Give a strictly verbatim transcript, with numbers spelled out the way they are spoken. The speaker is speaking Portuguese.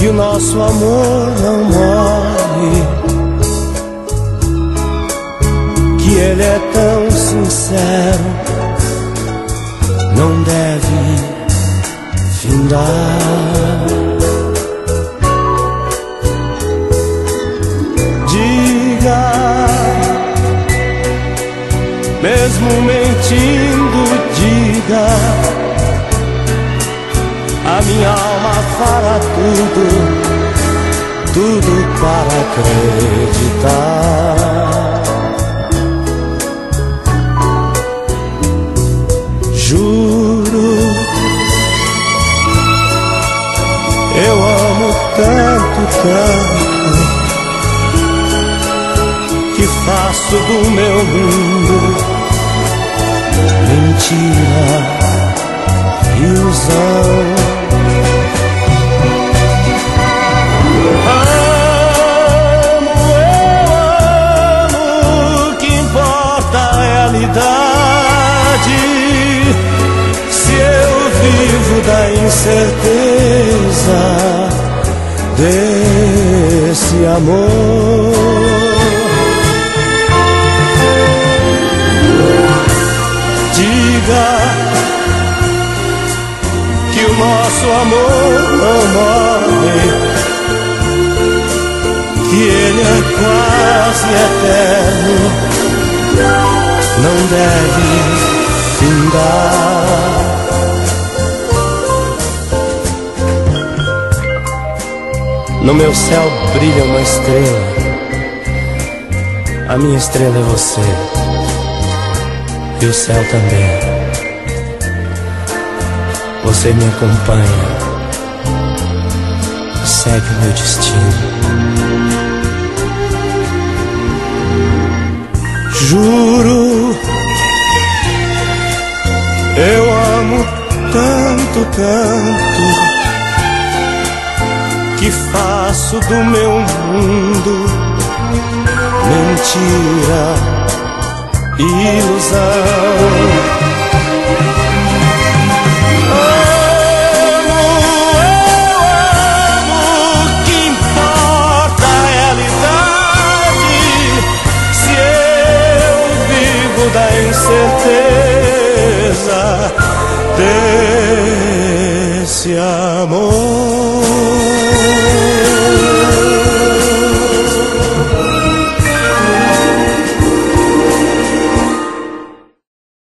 que o nosso amor não morre, que ele é tão sincero, não deve findar. Diga, mesmo mentindo, diga, a minha alma fará tudo, tudo para acreditar. Juro, eu amo tanto, tanto, que faço do meu mundo mentira, ilusão. Amo, eu amo, o que importa é a realidade. Se eu vivo da incerteza desse amor, diga que o nosso amor não morre, que ele é quase eterno, não deve findar. No meu céu brilha uma estrela, a minha estrela é você, e o céu também. Você me acompanha, segue o meu destino. Juro, eu amo tanto, tanto, que faço do meu mundo mentira, ilusão.